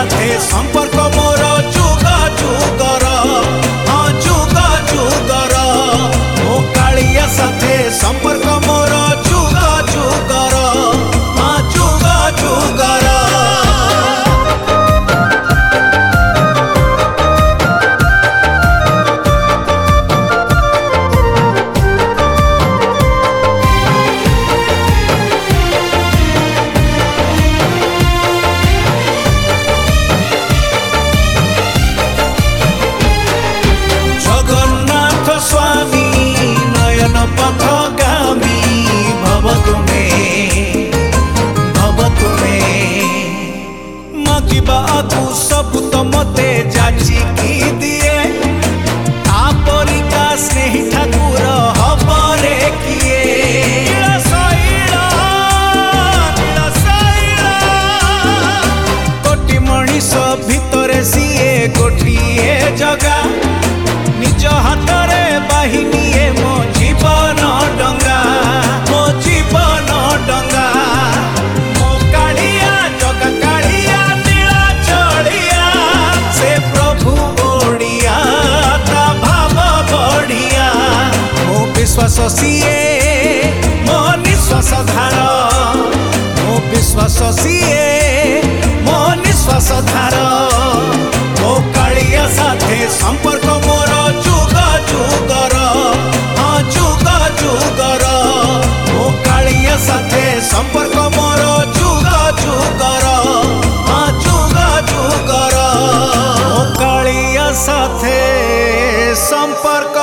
साथे संपर्क मोर जुग जुगर हाँ जुग जुगर ओ कालिया साथे संपर्क मोर जुग जुगर हाँ जुग जुगर। तू सब तो मते जाची की दिए आपरिका स्नेही ठाकुर हबरे किए कोटि मनीष भितरे सीए गोटिए जगा निज हाथरे बाहिनीए मो जीवन डंगा मो जीवन डंगा मो कालिया जगा कालिया से प्रभु ओडिया ता भाव बढ़िया मो विश्वास सीए मो निश्वास धार मो विश्वास सीए मो निश्वास धार मो कालिया साथे संपर्क मोर जुग जुगर हाँ जुग जुगर मो कालिया साथे संपर्क मोर जुग जुगर हाँ जुग जुगर साथे संपर्क